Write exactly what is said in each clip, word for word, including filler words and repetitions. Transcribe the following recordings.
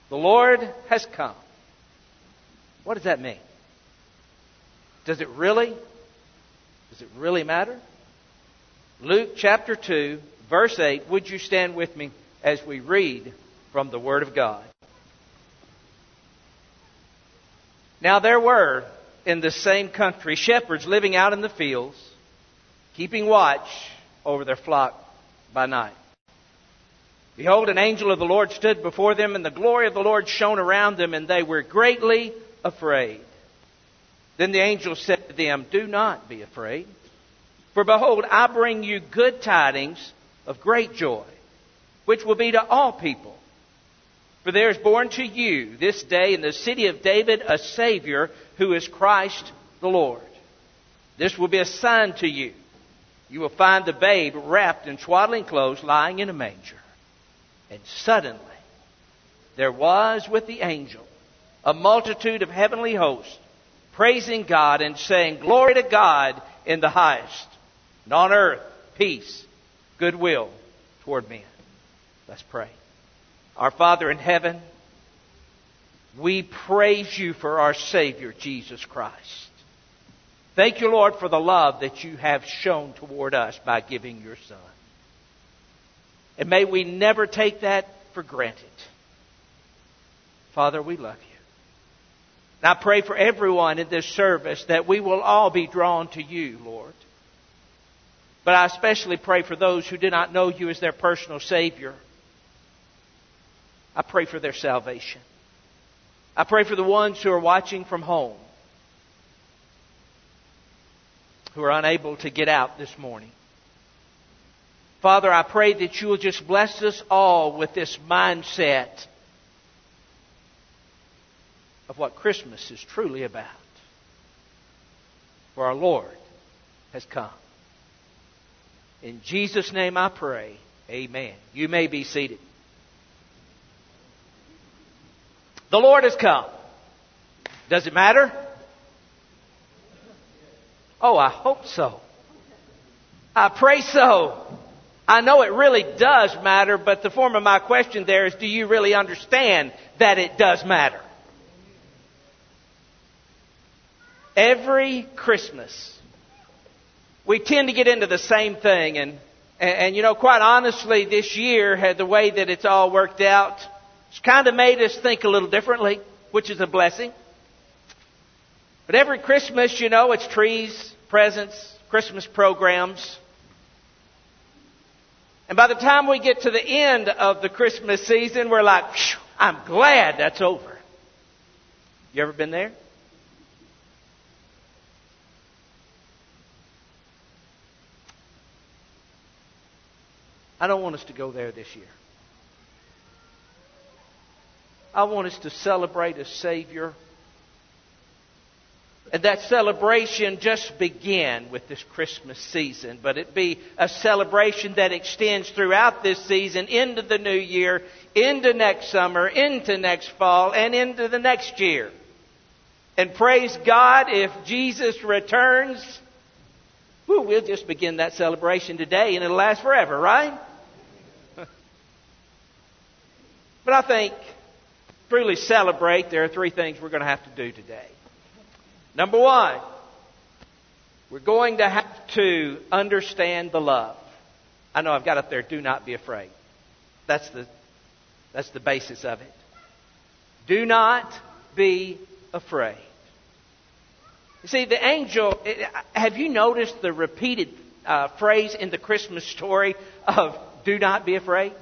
The Lord has come. What does that mean? Does it really? Does it really matter? Luke chapter two, verse eight. Would you stand with me as we read from the Word of God? Now there were in the same country shepherds living out in the fields, keeping watch over their flock by night. Behold, an angel of the Lord stood before them, and the glory of the Lord shone around them, and they were greatly afraid. Then the angel said to them, Do not be afraid, for behold, I bring you good tidings of great joy, which will be to all people. For there is born to you this day in the city of David a Savior, who is Christ the Lord. This will be a sign to you. You will find the babe wrapped in swaddling clothes, lying in a manger. And suddenly there was with the angel a multitude of heavenly hosts, praising God and saying, Glory to God in the highest, and on earth peace, goodwill toward men. Let's pray. Our Father in heaven, we praise you for our Savior, Jesus Christ. Thank you, Lord, for the love that you have shown toward us by giving your Son. And may we never take that for granted. Father, we love you. And I pray for everyone in this service that we will all be drawn to you, Lord. But I especially pray for those who do not know you as their personal Savior. I pray for their salvation. I pray for the ones who are watching from home, who are unable to get out this morning. Father, I pray that you will just bless us all with this mindset of what Christmas is truly about. For our Lord has come. In Jesus' name I pray. Amen. You may be seated. The Lord has come. Does it matter? Oh, I hope so. I pray so. I know it really does matter, but the form of my question there is, do you really understand that it does matter? Every Christmas, we tend to get into the same thing. And, and, and you know, quite honestly, this year, had the way that it's all worked out, it's kind of made us think a little differently, which is a blessing. But every Christmas, you know, it's trees, presents, Christmas programs. And by the time we get to the end of the Christmas season, we're like, I'm glad that's over. You ever been there? I don't want us to go there this year. I want us to celebrate a Savior. And that celebration just began with this Christmas season, but it be a celebration that extends throughout this season, into the new year, into next summer, into next fall, and into the next year. And praise God, if Jesus returns, whew, we'll just begin that celebration today and it'll last forever, right? But I think, truly celebrate, there are three things we're going to have to do today. Number one, we're going to have to understand the love. I know I've got up there, do not be afraid. That's the, that's the basis of it. Do not be afraid. You see, the angel, have you noticed the repeated uh, phrase in the Christmas story of do not be afraid?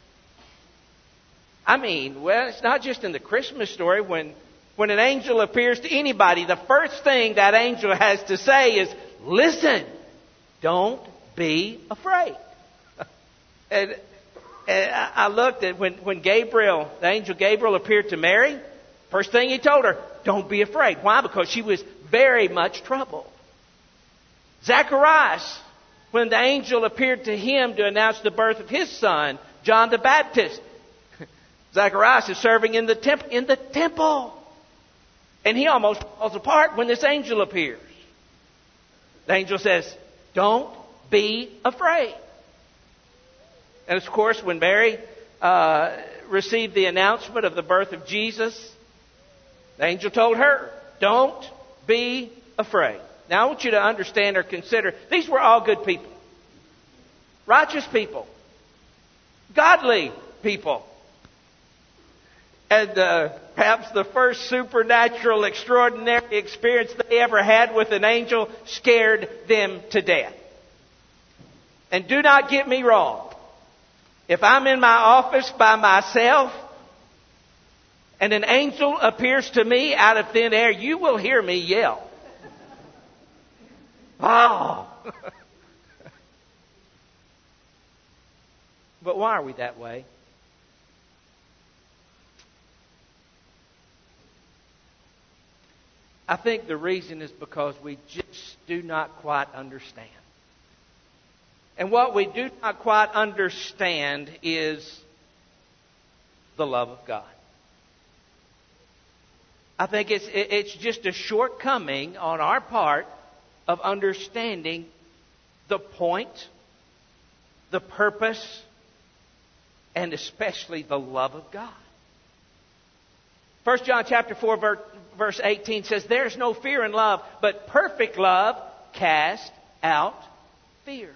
I mean, well, it's not just in the Christmas story. When when an angel appears to anybody, the first thing that angel has to say is, listen, don't be afraid. and, and I looked at when, when Gabriel, the angel Gabriel appeared to Mary, first thing he told her, don't be afraid. Why? Because she was very much troubled. Zacharias, when the angel appeared to him to announce the birth of his son, John the Baptist, Zacharias is serving in the temp- in the temple. And he almost falls apart when this angel appears. The angel says, don't be afraid. And of course, when Mary uh, uh, received the announcement of the birth of Jesus, the angel told her, don't be afraid. Now I want you to understand or consider, these were all good people. Righteous people. Godly people. And uh, perhaps the first supernatural, extraordinary experience they ever had with an angel scared them to death. And do not get me wrong. If I'm in my office by myself and an angel appears to me out of thin air, you will hear me yell. Oh! But why are we that way? I think the reason is because we just do not quite understand. And what we do not quite understand is the love of God. I think it's it's just a shortcoming on our part of understanding the point, the purpose, and especially the love of God. First John chapter four verse eighteen says, "There's no fear in love, but perfect love casts out fear."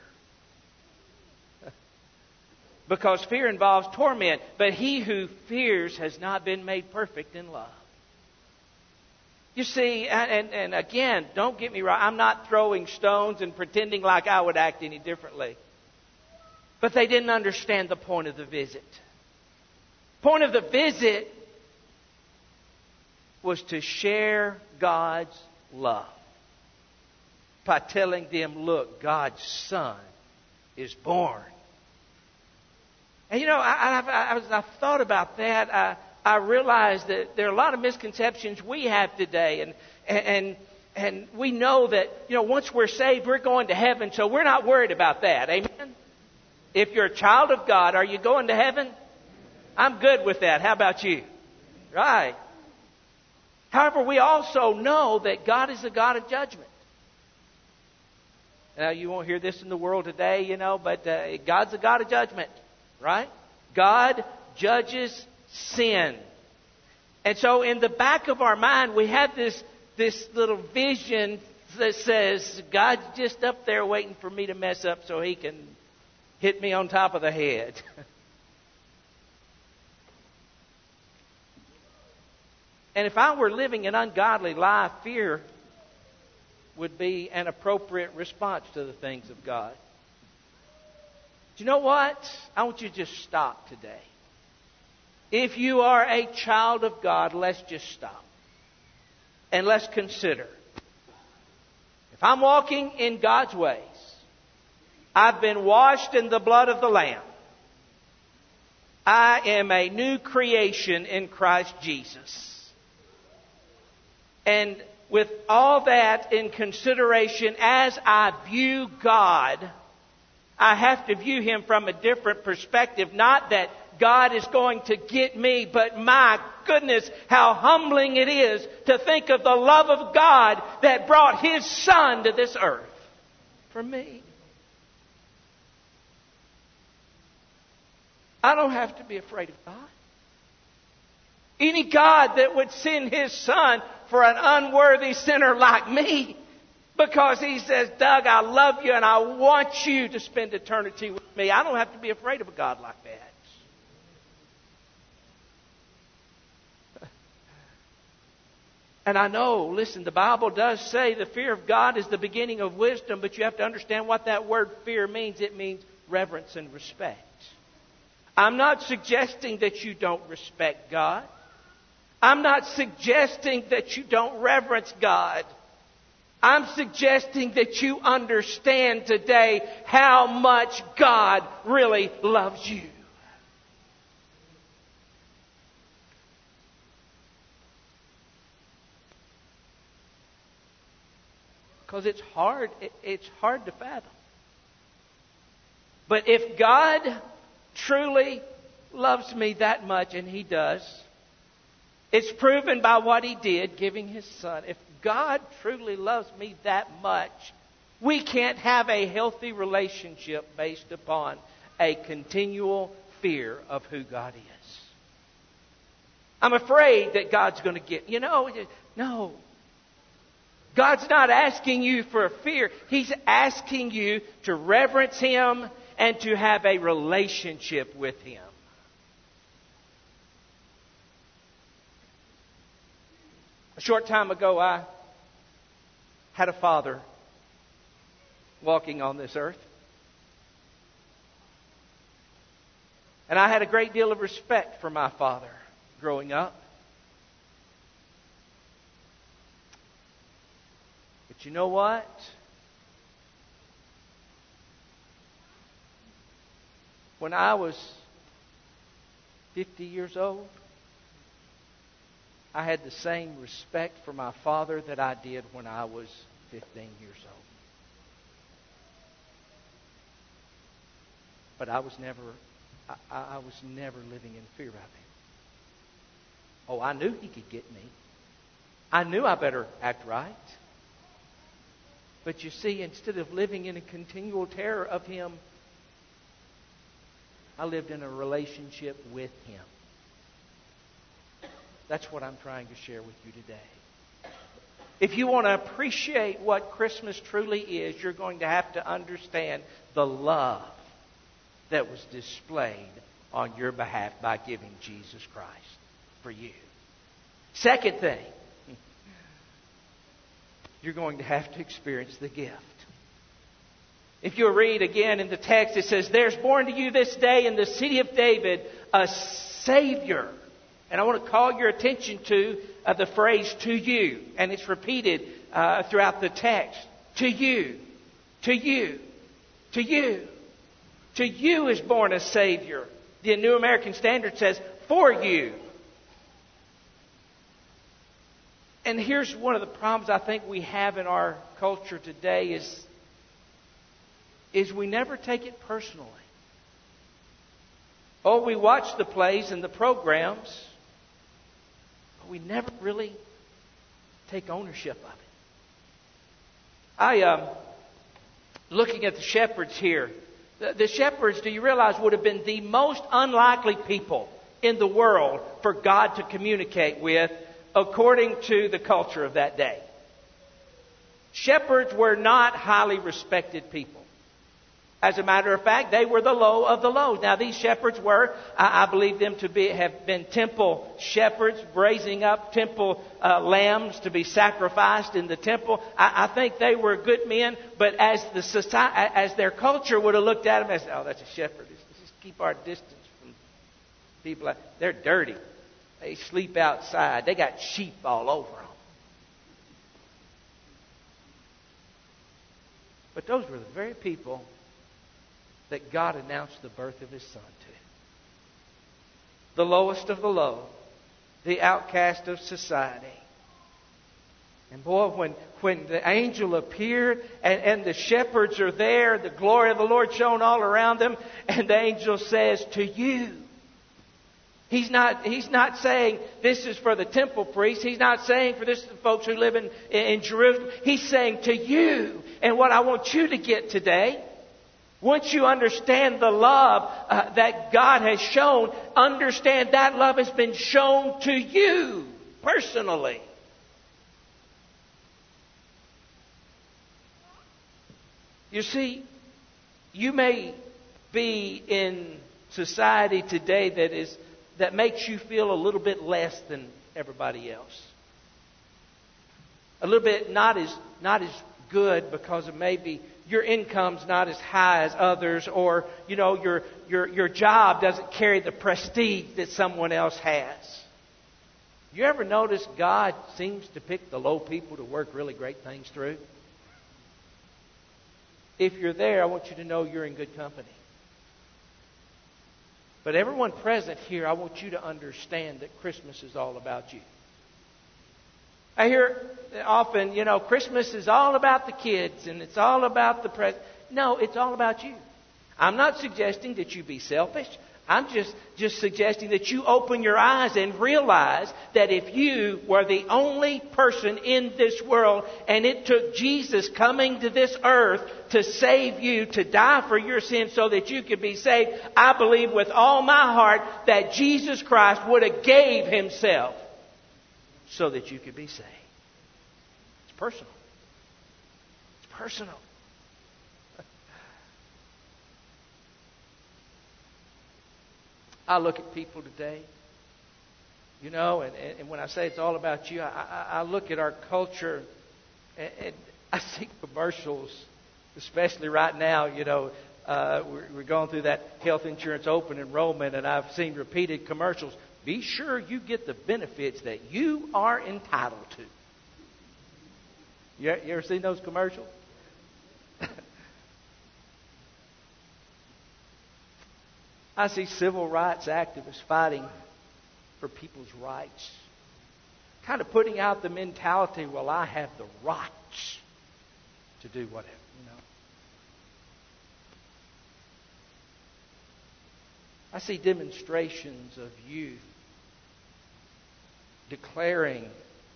Because fear involves torment, but he who fears has not been made perfect in love. You see, and, and again, don't get me wrong, I'm not throwing stones and pretending like I would act any differently. But they didn't understand the point of the visit. Point of the visit was to share God's love by telling them, look, God's Son is born. And you know, I, I, as I've thought about that, I, I realized that there are a lot of misconceptions we have today. And, and, and we know that, you know, once we're saved, we're going to heaven, so we're not worried about that. Amen? If you're a child of God, are you going to heaven? I'm good with that. How about you? Right. However, we also know that God is a God of judgment. Now, you won't hear this in the world today, you know, but uh, God's a God of judgment, right? God judges sin. And so in the back of our mind, we have this, this little vision that says, God's just up there waiting for me to mess up so He can hit me on top of the head. And if I were living an ungodly life, fear would be an appropriate response to the things of God. Do you know what? I want you to just stop today. If you are a child of God, let's just stop. And let's consider. If I'm walking in God's ways, I've been washed in the blood of the Lamb. I am a new creation in Christ Jesus. And with all that in consideration, as I view God, I have to view Him from a different perspective. Not that God is going to get me, but my goodness, how humbling it is to think of the love of God that brought His Son to this earth for me. I don't have to be afraid of God. Any God that would send His Son for an unworthy sinner like me, because He says, Doug, I love you and I want you to spend eternity with me. I don't have to be afraid of a God like that. And I know, listen, the Bible does say the fear of God is the beginning of wisdom, but you have to understand what that word fear means. It means reverence and respect. I'm not suggesting that you don't respect God. I'm not suggesting that you don't reverence God. I'm suggesting that you understand today how much God really loves you. Because it's hard, it's hard to fathom. But if God truly loves me that much, and He does, it's proven by what He did, giving His Son. If God truly loves me that much, we can't have a healthy relationship based upon a continual fear of who God is. I'm afraid that God's going to get, you know, no. God's not asking you for a fear. He's asking you to reverence Him and to have a relationship with Him. A short time ago, I had a father walking on this earth. And I had a great deal of respect for my father growing up. But you know what? When I was fifty years old, I had the same respect for my father that I did when I was fifteen years old. But I was never, I, I was never living in fear of him. Oh, I knew he could get me. I knew I better act right. But you see, instead of living in a continual terror of him, I lived in a relationship with him. That's what I'm trying to share with you today. If you want to appreciate what Christmas truly is, you're going to have to understand the love that was displayed on your behalf by giving Jesus Christ for you. Second thing, you're going to have to experience the gift. If you'll read again in the text, it says, "There's born to you this day in the city of David a Savior." And I want to call your attention to uh, the phrase "to you." And it's repeated uh, throughout the text. To you. To you. To you. To you is born a Savior. The New American Standard says, "for you." And here's one of the problems I think we have in our culture today is, is we never take it personally. Oh, we watch the plays and the programs, but we never really take ownership of it. I, um, looking at the shepherds here, the, the shepherds, do you realize, would have been the most unlikely people in the world for God to communicate with, according to the culture of that day. Shepherds were not highly respected people. As a matter of fact, they were the low of the low. Now, these shepherds were, I, I believe them to be have been temple shepherds, raising up temple uh, lambs to be sacrificed in the temple. I, I think they were good men, but as the society, as their culture would have looked at them as, "Oh, that's a shepherd. Let's just keep our distance from people like they're dirty. They sleep outside. They got sheep all over them." But those were the very people that God announced the birth of His Son to. The lowest of the low. The outcast of society. And boy, when, when the angel appeared and, and the shepherds are there, the glory of the Lord shone all around them, and the angel says, "to you." He's not, he's not saying this is for the temple priests. He's not saying for this folks who live in, in Jerusalem. He's saying to you. And what I want you to get today, once you understand the love uh, that God has shown, understand that love has been shown to you personally. You see, you may be in society today that is that makes you feel a little bit less than everybody else. A little bit not as not as good because of maybe your income's not as high as others, or you know your your your job doesn't carry the prestige that someone else has. You ever notice God seems to pick the low people to work really great things through? If you're there, I want you to know you're in good company. But everyone present here, I want you to understand that Christmas is all about you. I hear often, you know, Christmas is all about the kids and it's all about the present. No, it's all about you. I'm not suggesting that you be selfish. I'm just, just suggesting that you open your eyes and realize that if you were the only person in this world and it took Jesus coming to this earth to save you, to die for your sins so that you could be saved, I believe with all my heart that Jesus Christ would have gave Himself so that you could be saved. It's personal. It's personal. I look at people today, you know, and, and when I say it's all about you, I, I, I look at our culture and, and I see commercials, especially right now, you know, uh, we're, we're going through that health insurance open enrollment, and I've seen repeated commercials. Be sure you get the benefits that you are entitled to. You, you ever seen those commercials? I see civil rights activists fighting for people's rights. Kind of putting out the mentality, well, I have the rights to do whatever, you know. I see demonstrations of youth declaring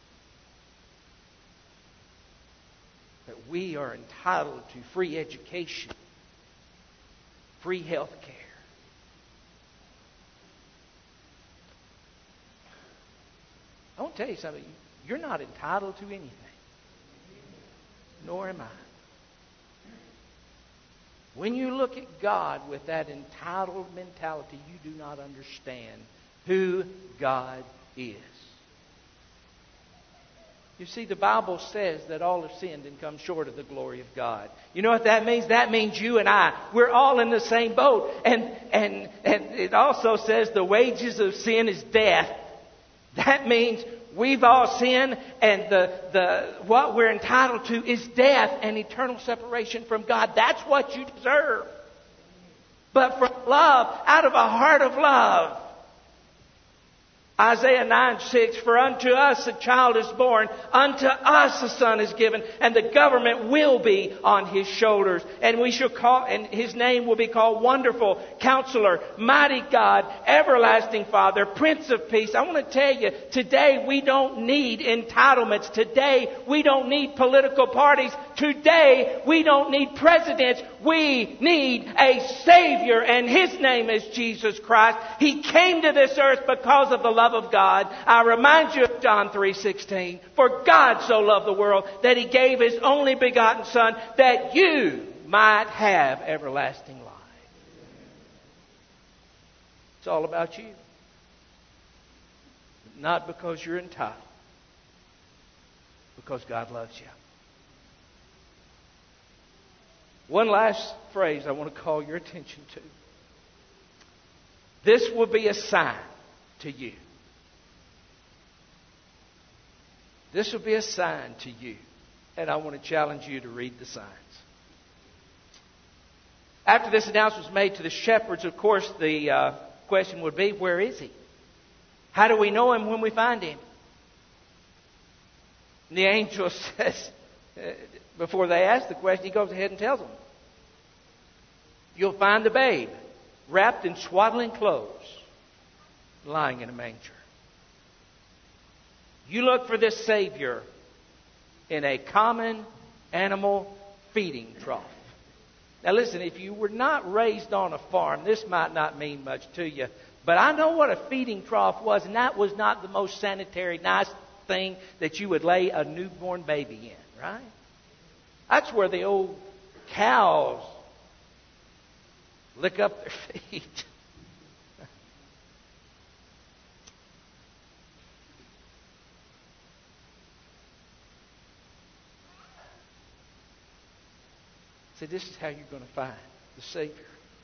that we are entitled to free education, free health care. I want to tell you something. You're not entitled to anything. Nor am I. When you look at God with that entitled mentality, you do not understand who God is. You see, the Bible says that all have sinned and come short of the glory of God. You know what that means? That means you and I, we're all in the same boat. And, and, and it also says the wages of sin is death. That means we've all sinned, and the, the what we're entitled to is death and eternal separation from God. That's what you deserve. But from love, out of a heart of love, Isaiah nine six, for unto us a child is born, unto us a son is given, and the government will be on his shoulders. And we shall call, and his name will be called Wonderful, Counselor, Mighty God, Everlasting Father, Prince of Peace. I want to tell you, today we don't need entitlements. Today we don't need political parties. Today we don't need presidents. We need a Savior, and His name is Jesus Christ. He came to this earth because of the love of God. I remind you of John three sixteen. For God so loved the world that He gave His only begotten Son, that you might have everlasting life. It's all about you. Not because you're entitled. Because God loves you. One last phrase I want to call your attention to. This will be a sign to you. This will be a sign to you. And I want to challenge you to read the signs. After this announcement was made to the shepherds, of course, the uh, question would be, where is He? How do we know Him when we find Him? And the angel says, uh, before they ask the question, he goes ahead and tells them. You'll find the babe wrapped in swaddling clothes, lying in a manger. You look for this Savior in a common animal feeding trough. Now listen, if you were not raised on a farm, this might not mean much to you. But I know what a feeding trough was, and that was not the most sanitary, nice thing that you would lay a newborn baby in, right? That's where the old cows lick up their feet. See, this is how you're going to find the Savior.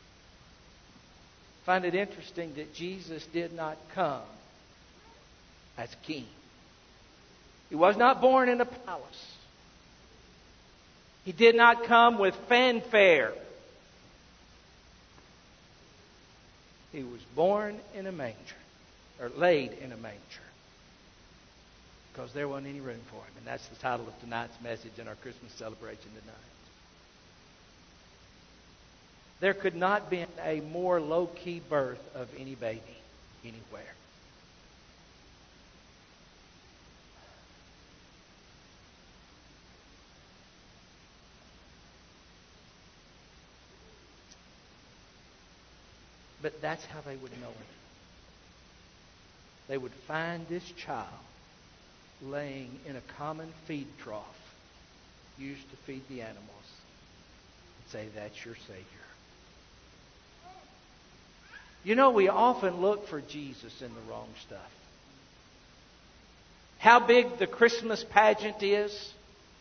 Find it interesting that Jesus did not come as king. He was not born in a palace. He did not come with fanfare. He was born in a manger, or laid in a manger, because there wasn't any room for Him. And that's the title of tonight's message in our Christmas celebration tonight. There could not be a more low-key birth of any baby anywhere. But that's how they would know it. They would find this child laying in a common feed trough used to feed the animals and say, that's your Savior. You know, we often look for Jesus in the wrong stuff. How big the Christmas pageant is,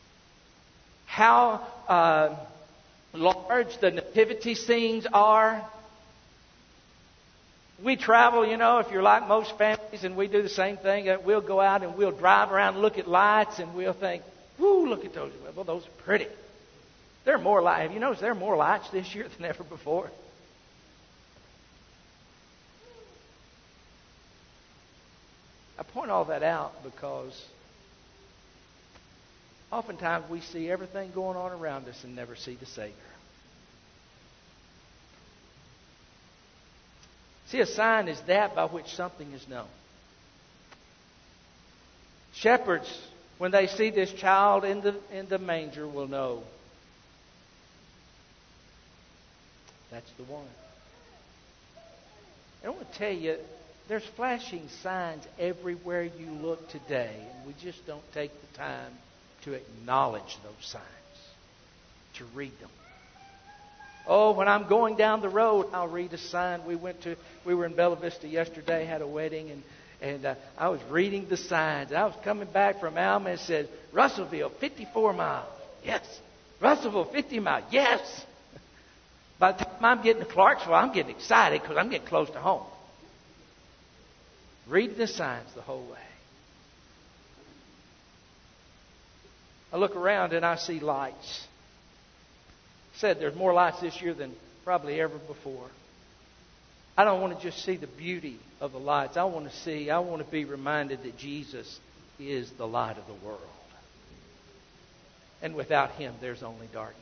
how uh, large the nativity scenes are. We travel, you know, if you're like most families, and we do the same thing, we'll go out and we'll drive around and look at lights, and we'll think, whoo, look at those. Well, those are pretty. There are more lights. Have you noticed there are more lights this year than ever before? I point all that out because oftentimes we see everything going on around us and never see the Savior. See, a sign is that by which something is known. Shepherds, when they see this child in the in the manger, will know that's the one. And I want to tell you, there's flashing signs everywhere you look today, and we just don't take the time to acknowledge those signs, to read them. Oh, when I'm going down the road, I'll read a sign. We went to, we were in Bella Vista yesterday, had a wedding, and and uh, I was reading the signs. I was coming back from Alma and it said, Russellville, fifty-four miles. Yes. Russellville, fifty miles. Yes. By the time I'm getting to Clarksville, I'm getting excited because I'm getting close to home. Reading the signs the whole way. I look around and I see lights. Said there's more lights this year than probably ever before. I don't want to just see the beauty of the lights. I want to see, I want to be reminded that Jesus is the light of the world. And without Him, there's only darkness.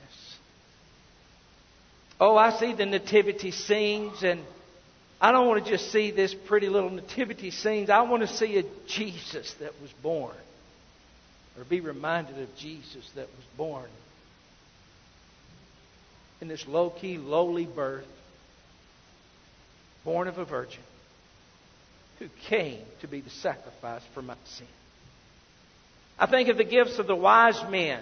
Oh, I see the nativity scenes, and I don't want to just see this pretty little nativity scenes. I want to see a Jesus that was born. Or be reminded of Jesus that was born in this low-key, lowly birth, born of a virgin, who came to be the sacrifice for my sin. I think of the gifts of the wise men.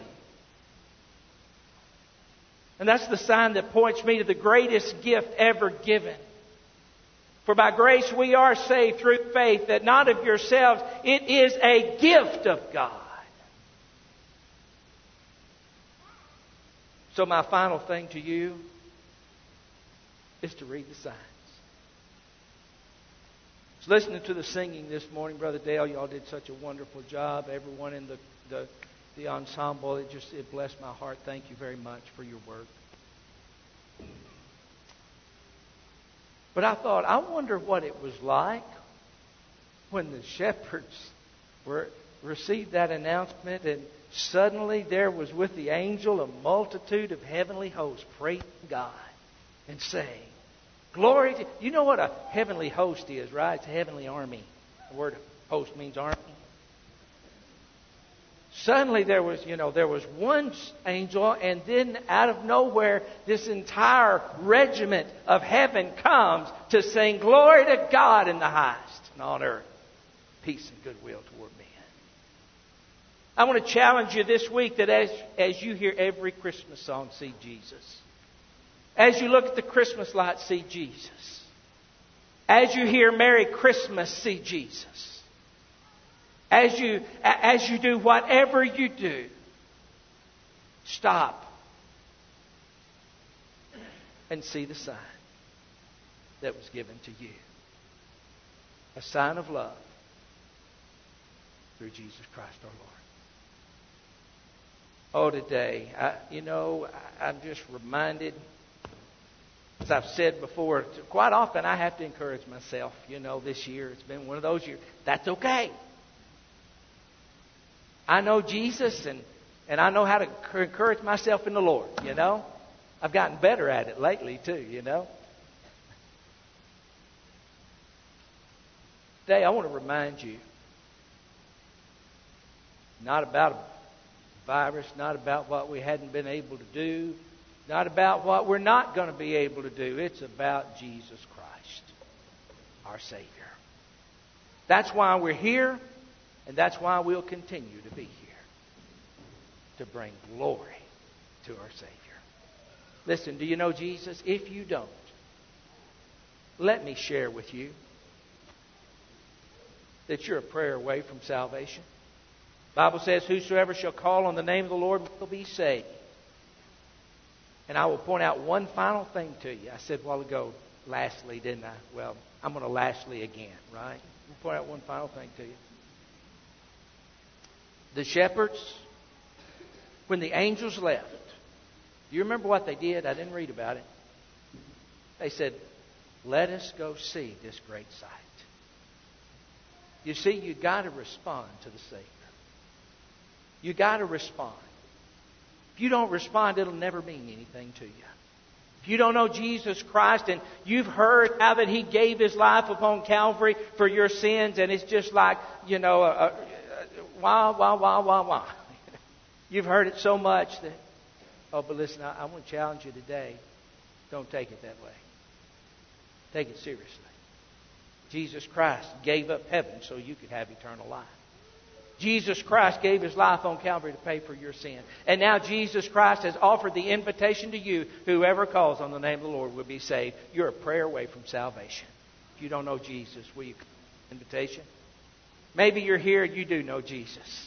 And that's the sign that points me to the greatest gift ever given. For by grace we are saved through faith, that not of yourselves, it is a gift of God. So my final thing to you is to read the signs. I was listening to the singing this morning, Brother Dale. Y'all did such a wonderful job. Everyone in the, the, the ensemble, it just it blessed my heart. Thank you very much for your work. But I thought, I wonder what it was like when the shepherds were received that announcement, and suddenly there was with the angel a multitude of heavenly hosts praising God and saying, glory to... You know what a heavenly host is, right? It's a heavenly army. The word host means army. Suddenly there was, you know, there was one angel, and then out of nowhere, this entire regiment of heaven comes to sing glory to God in the highest, and on earth, peace and goodwill toward men. I want to challenge you this week that as, as you hear every Christmas song, see Jesus. As you look at the Christmas lights, see Jesus. As you hear Merry Christmas, see Jesus. As you, as you do whatever you do, stop and see the sign that was given to you. A sign of love through Jesus Christ our Lord. Oh, today, I, you know, I, I'm just reminded, as I've said before, quite often I have to encourage myself. You know, this year, it's been one of those years. That's okay. I know Jesus, and, and I know how to encourage myself in the Lord, you know. I've gotten better at it lately, too, you know. Today, I want to remind you, not about a virus, not about what we hadn't been able to do, not about what we're not going to be able to do. It's about Jesus Christ, our Savior. That's why we're here, and that's why we'll continue to be here, to bring glory to our Savior. Listen, do you know Jesus? If you don't, let me share with you that you're a prayer away from salvation. The Bible says, whosoever shall call on the name of the Lord will be saved. And I will point out one final thing to you. I said a while ago, lastly, didn't I? Well, I'm going to lastly again, right? I'll point out one final thing to you. The shepherds, when the angels left, do you remember what they did? I didn't read about it. They said, let us go see this great sight. You see, you've got to respond to the Savior. You've got to respond. If you don't respond, it'll never mean anything to you. If you don't know Jesus Christ and you've heard how that He gave His life upon Calvary for your sins, and it's just like, you know, a, a, a, wah, wah, wah, wah, wah. You've heard it so much that, oh, but listen, I, I want to challenge you today. Don't take it that way. Take it seriously. Jesus Christ gave up heaven so you could have eternal life. Jesus Christ gave His life on Calvary to pay for your sin. And now Jesus Christ has offered the invitation to you. Whoever calls on the name of the Lord will be saved. You're a prayer away from salvation. If you don't know Jesus, will you come to the invitation? Maybe you're here and you do know Jesus.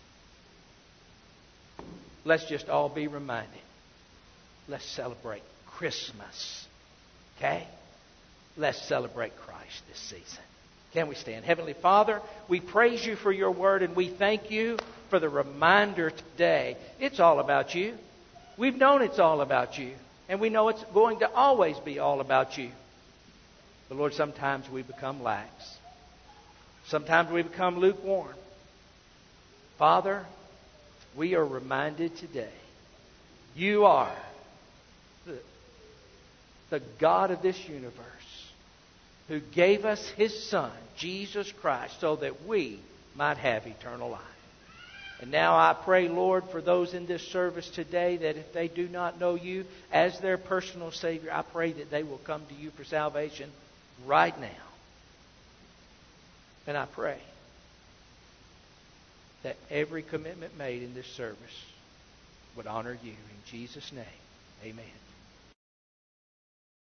Let's just all be reminded. Let's celebrate Christmas. Okay? Let's celebrate Christ this season. Can we stand? Heavenly Father, we praise You for Your word, and we thank You for the reminder today. It's all about You. We've known it's all about You, and we know it's going to always be all about You. But Lord, sometimes we become lax. Sometimes we become lukewarm. Father, we are reminded today, You are the, the God of this universe, who gave us His Son, Jesus Christ, so that we might have eternal life. And now I pray, Lord, for those in this service today, that if they do not know You as their personal Savior, I pray that they will come to You for salvation right now. And I pray that every commitment made in this service would honor You. In Jesus' name, amen.